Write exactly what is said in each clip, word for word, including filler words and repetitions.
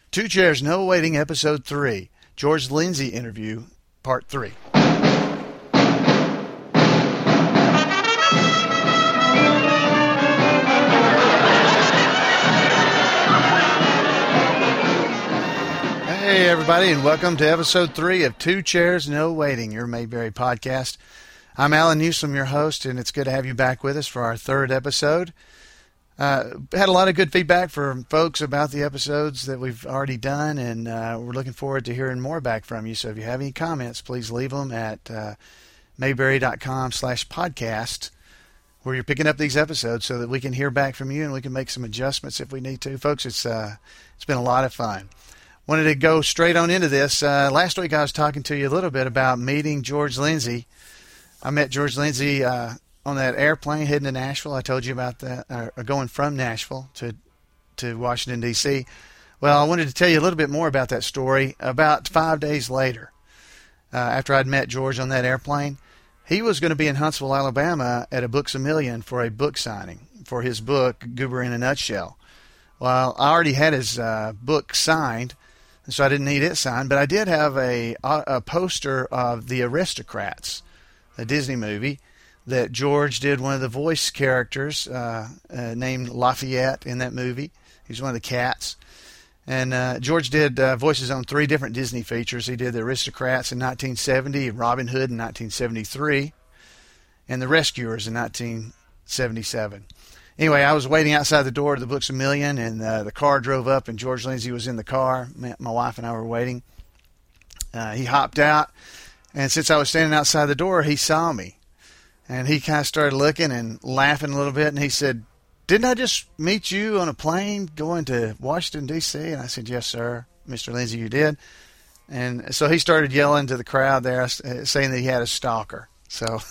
Two Chairs, No Waiting, Episode three. George Lindsey interview, Part three. Hey, everybody, and welcome to Episode three of Two Chairs, No Waiting, your Mayberry podcast. I'm Alan Newsom, your host, and it's good to have you back with us for our third episode. Uh, had a lot of good feedback from folks about the episodes that we've already done, and uh, we're looking forward to hearing more back from you. So if you have any comments, please leave them at uh, mayberry.com slash podcast, where you're picking up these episodes so that we can hear back from you and we can make some adjustments if we need to. Folks, it's uh, it's been a lot of fun. Wanted to go straight on into this. Uh, last week I was talking to you a little bit about meeting George Lindsey. I met George Lindsey uh, on that airplane heading to Nashville. I told you about that, uh, going from Nashville to to Washington, D C Well, I wanted to tell you a little bit more about that story. About five days later, uh, after I'd met George on that airplane, he was going to be in Huntsville, Alabama at a Books A Million for a book signing for his book, Goober in a Nutshell. Well, I already had his uh, book signed, so I didn't need it signed, but I did have a, a poster of The Aristocrats, a Disney movie that George did one of the voice characters uh, uh, named Lafayette in that movie. He was one of the cats. And uh, George did uh, voices on three different Disney features. He did The Aristocrats in nineteen seventy, Robin Hood in nineteen seventy-three, and The Rescuers in nineteen seventy-seven. Anyway, I was waiting outside the door of the Books A Million, and uh, the car drove up, and George Lindsey was in the car. My wife and I were waiting. Uh, he hopped out, and since I was standing outside the door, he saw me. And he kind of started looking and laughing a little bit, and he said, "Didn't I just meet you on a plane going to Washington, D C?" And I said, "Yes, sir, Mister Lindsey, you did." And so he started yelling to the crowd there, saying that he had a stalker. So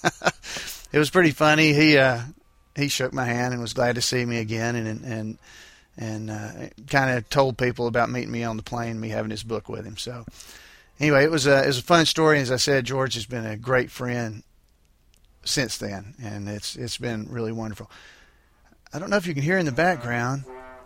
it was pretty funny. He uh, he shook my hand and was glad to see me again, and and and uh, kind of told people about meeting me on the plane, me having his book with him. So anyway, it was a it was a fun story. As I said, George has been a great friend since then, and it's it's been really wonderful. I don't know if you can hear in the background,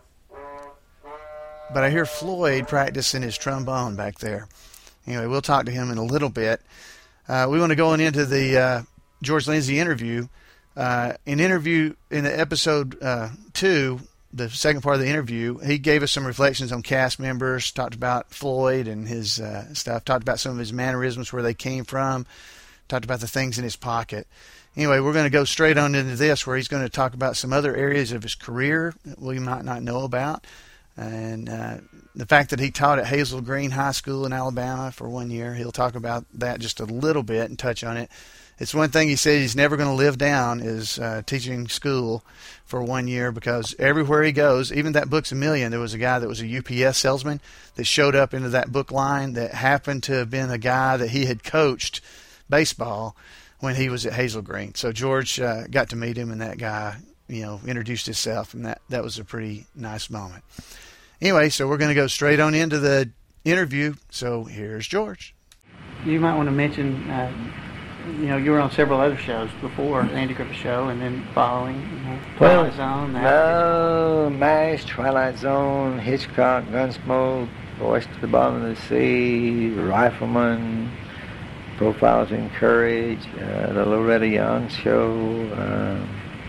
but I hear Floyd practicing his trombone back there. Anyway, we'll talk to him in a little bit. Uh, we want to go on into the uh, George Lindsey interview. Uh, in interview in the episode uh, two, the second part of the interview, he gave us some reflections on cast members, talked about Floyd and his uh, stuff, talked about some of his mannerisms, where they came from, talked about the things in his pocket. Anyway, we're going to go straight on into this, where he's going to talk about some other areas of his career that we might not know about, and uh, the fact that he taught at Hazel Green High School in Alabama for one year. He'll talk about that just a little bit and touch on it. It's one thing he said he's never going to live down is uh, teaching school for one year, because everywhere he goes, even that Books A Million, there was a guy that was a U P S salesman that showed up into that book line that happened to have been a guy that he had coached baseball when he was at Hazel Green. So George uh, got to meet him, and that guy, you know, introduced himself, and that, that was a pretty nice moment. Anyway, so we're going to go straight on into the interview. So here's George. You might want to mention, uh, you know, you were on several other shows before the Andy Griffith Show, and then following, you know, Twilight Zone. No, MASH, Twilight Zone, Hitchcock, Gunsmoke, Voice to the Bottom of the Sea, Rifleman, Profiles in Courage, uh, the Loretta Young Show. Um,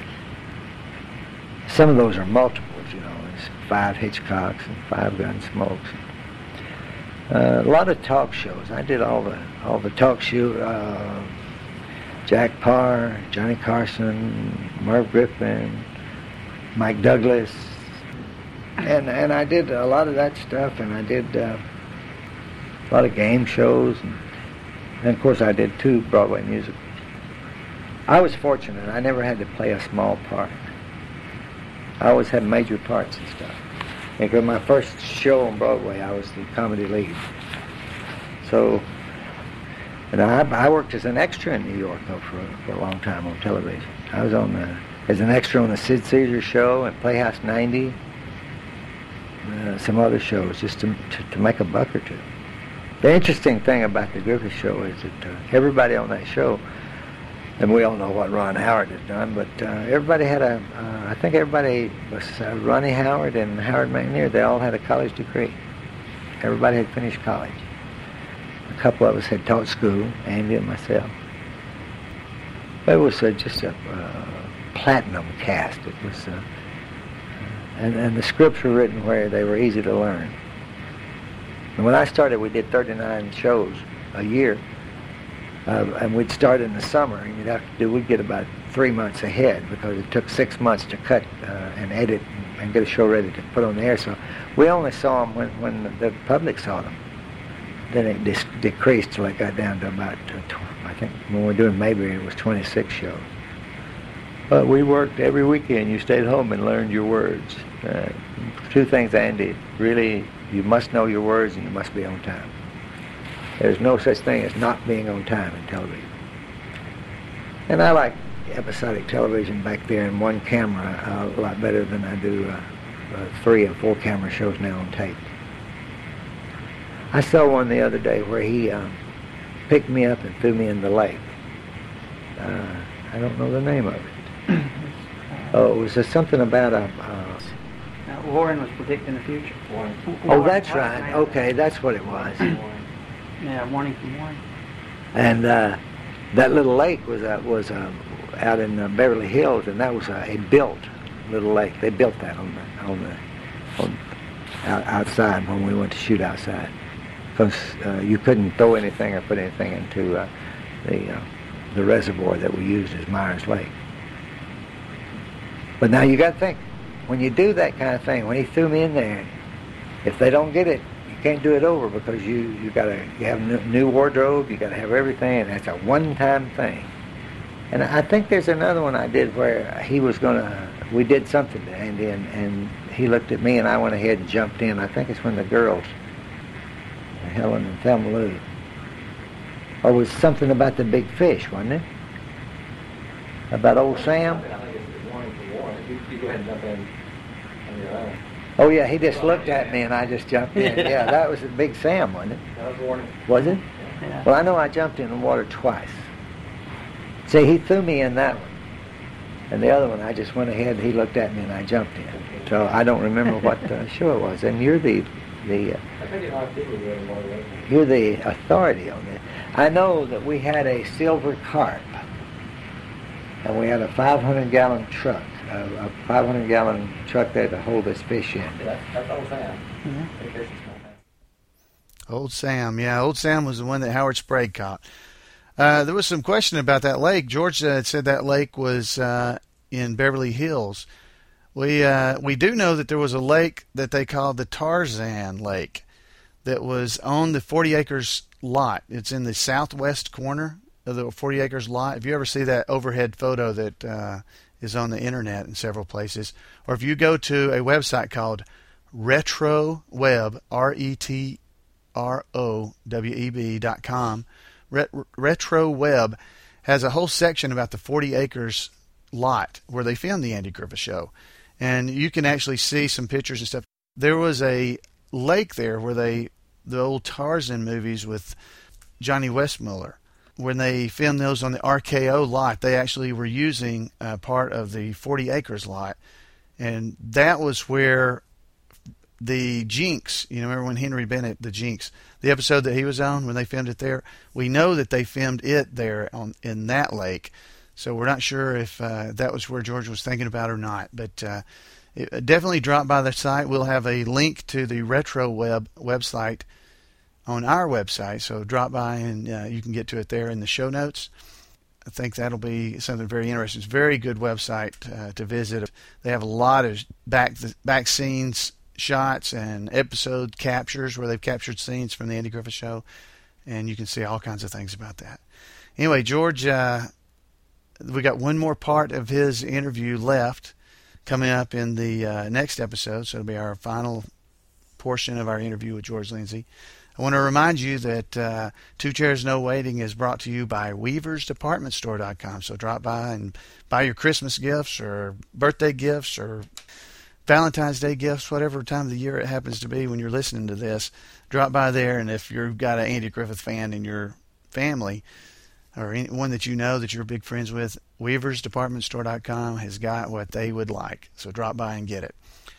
some of those are multiples, you know. There's five Hitchcocks and five Gunsmokes. Uh, a lot of talk shows. I did all the all the talk show. Uh, Jack Parr, Johnny Carson, Merv Griffin, Mike Douglas, and and I did a lot of that stuff. And I did uh, a lot of game shows. And, And, of course, I did two Broadway musicals. I was fortunate. I never had to play a small part. I always had major parts and stuff. Because my first show on Broadway, I was the comedy lead. So, and I, I worked as an extra in New York, though, for, for a long time on television. I was on the, as an extra on the Sid Caesar Show and Playhouse ninety, uh, some other shows, just to, to, to make a buck or two. The interesting thing about the Griffith Show is that uh, everybody on that show, and we all know what Ron Howard has done, but uh, everybody had a, uh, I think everybody was uh, Ronnie Howard and Howard McNear, they all had a college degree. Everybody had finished college. A couple of us had taught school, Andy and myself. It was uh, just a uh, platinum cast. It was, uh, and, and the scripts were written where they were easy to learn. And when I started, we did thirty-nine shows a year, uh, and we'd start in the summer, and you'd have to do, we'd get about three months ahead because it took six months to cut uh, and edit and, and get a show ready to put on the air. So we only saw them when, when the public saw them. Then it dis- decreased till it got down to about, uh, tw- I think when we were doing Mayberry, it was twenty-six shows. But we worked every weekend. You stayed home and learned your words. Uh, two things Andy really, you must know your words and you must be on time. There's no such thing as not being on time in television. And I like episodic television back there in one camera uh, a lot better than I do uh, uh, three or four camera shows now on tape. I saw one the other day where he um, picked me up and threw me in the lake. Uh, I don't know the name of it. Oh, it was just something about a... Uh, now, Warren was predicting the future. Warren. Oh, that's right. Okay, that's what it was. Yeah, Warning from Warren. And uh, that little lake was uh, was uh, out in uh, Beverly Hills, and that was uh, a built little lake. They built that on the on the on, out, outside when we went to shoot outside, because uh, you couldn't throw anything or put anything into uh, the uh, the reservoir that we used as Myers Lake. But now you got to think, when you do that kind of thing, when he threw me in there, if they don't get it, you can't do it over because you you got to you have new, new wardrobe, you got to have everything, and that's a one-time thing. And I think there's another one I did where he was gonna, we did something to Andy, and, and he looked at me, and I went ahead and jumped in. I think it's when the girls, Helen and Thelma Lou, or it was something about the big fish, wasn't it? About old Sam. You go ahead and jump in on your own. Oh yeah, he just looked at me and I just jumped in. Yeah, that was a Big Sam, wasn't it? That was Warning. Was it? Yeah. Well, I know I jumped in the water twice. See, he threw me in that one. And the other one, I just went ahead, he looked at me and I jumped in. So I don't remember what uh, show it was. And you're the, the uh, I think a lot of people do it in one way. you're the authority on this. I know that we had a silver carp. And we had a five hundred gallon truck. A five hundred gallon truck there to hold this fish in. That's, that's Old Sam. Mm-hmm. Old Sam, yeah, Old Sam was the one that Howard Sprague caught. Uh, there was some question about that lake. George uh, said that lake was uh, in Beverly Hills. We uh, we do know that there was a lake that they called the Tarzan Lake that was on the forty acres lot. It's in the southwest corner of the forty acres lot. If you ever see that overhead photo that uh, is on the internet in several places, or if you go to a website called RetroWeb, R E T R O W E B dot com, Ret- RetroWeb has a whole section about the forty acres lot where they filmed the Andy Griffith Show, and you can actually see some pictures and stuff. There was a lake there where they, the old Tarzan movies with Johnny Westmuller, when they filmed those on the R K O lot, they actually were using uh, part of the forty acres lot. And that was where the Jinx, you know, remember when Henry Bennett, the Jinx, the episode that he was on, when they filmed it there, we know that they filmed it there on in that lake. So we're not sure if uh, that was where George was thinking about or not. But uh, it, definitely drop by the site. We'll have a link to the RetroWeb website on our website, so drop by and uh, you can get to it there in the show notes. I think that'll be something very interesting. It's a very good website uh, to visit. They have a lot of back back scenes shots and episode captures where they've captured scenes from the Andy Griffith Show, and you can see all kinds of things about that. Anyway, George, uh, we got one more part of his interview left coming up in the uh, next episode, so it'll be our final portion of our interview with George Lindsay. I want to remind you that uh, Two Chairs No Waiting is brought to you by Weavers Department Store dot com. So drop by and buy your Christmas gifts or birthday gifts or Valentine's Day gifts, whatever time of the year it happens to be when you're listening to this. Drop by there, and if you've got an Andy Griffith fan in your family or anyone that you know that you're big friends with, Weavers Department Store dot com has got what they would like. So drop by and get it.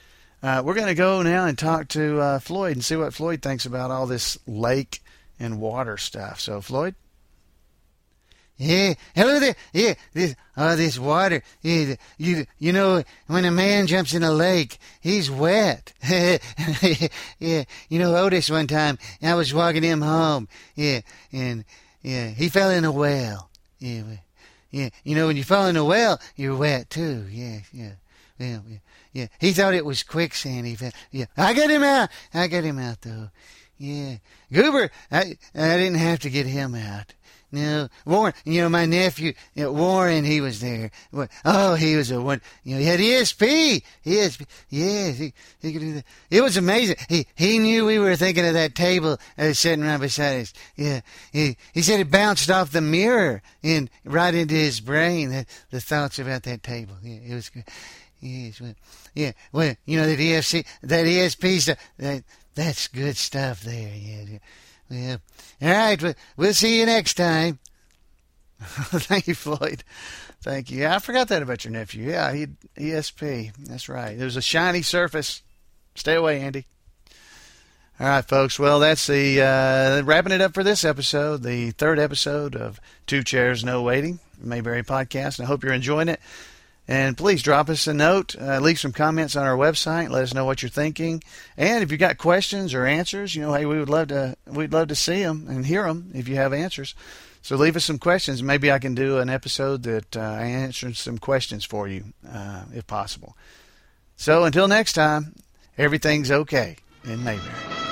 Uh, we're going to go now and talk to uh, Floyd and see what Floyd thinks about all this lake and water stuff. So, Floyd? Yeah, hello there. Yeah, this, oh, this water. Yeah, you, you know, when a man jumps in a lake, he's wet. Yeah, you know, Otis one time, I was walking him home. Yeah, and yeah, he fell in a well. Yeah, yeah, you know, when you fall in a well, you're wet too. Yeah, yeah, yeah, yeah. yeah. He thought it was quicksand. He fell. Yeah, I got him out. I got him out though. Yeah, Goober, I, I didn't have to get him out. No, Warren, you know, my nephew, you know, Warren, he was there. Oh, he was a one, you know, he had E S P. E S P, yes, he, he could do that. It was amazing. He he knew we were thinking of that table uh, sitting right beside us. Yeah, he he said it bounced off the mirror and right into his brain, the, the thoughts about that table. Yeah, it was good. Yes, well, yeah, well, you know, that E F C, that E S P stuff, that, that's good stuff there, yeah, yeah. Well, all right, well, we'll see you next time. Thank you, Floyd. Thank you. Yeah, I forgot that about your nephew. Yeah, he E S P. That's right. There's a shiny surface. Stay away, Andy. All right, folks. Well, that's the uh, wrapping it up for this episode, the third episode of Two Chairs, No Waiting, Mayberry Podcast. And I hope you're enjoying it. And please drop us a note, uh, leave some comments on our website, let us know what you're thinking. And if you've got questions or answers, you know, hey, we would love to we'd love to see them and hear them if you have answers. So leave us some questions. Maybe I can do an episode that uh, answers some questions for you, uh, if possible. So until next time, everything's okay in Mayberry.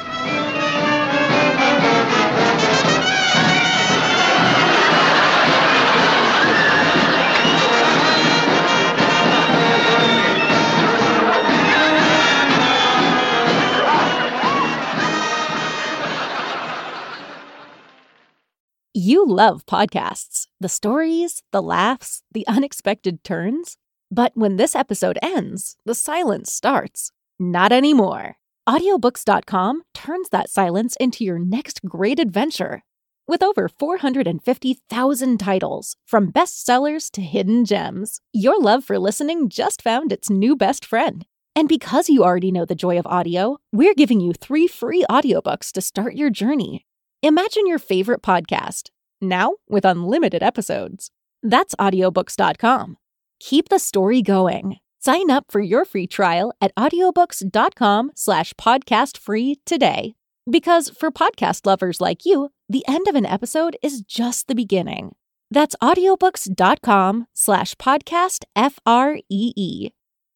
You love podcasts, the stories, the laughs, the unexpected turns. But when this episode ends, the silence starts. Not anymore. Audiobooks dot com turns that silence into your next great adventure. With over four hundred fifty thousand titles, from bestsellers to hidden gems, your love for listening just found its new best friend. And because you already know the joy of audio, we're giving you three free audiobooks to start your journey. Imagine your favorite podcast, now with unlimited episodes. That's audiobooks dot com. Keep the story going. Sign up for your free trial at audiobooks dot com slash podcast free today. Because for podcast lovers like you, the end of an episode is just the beginning. That's audiobooks dot com slash podcast F R E E.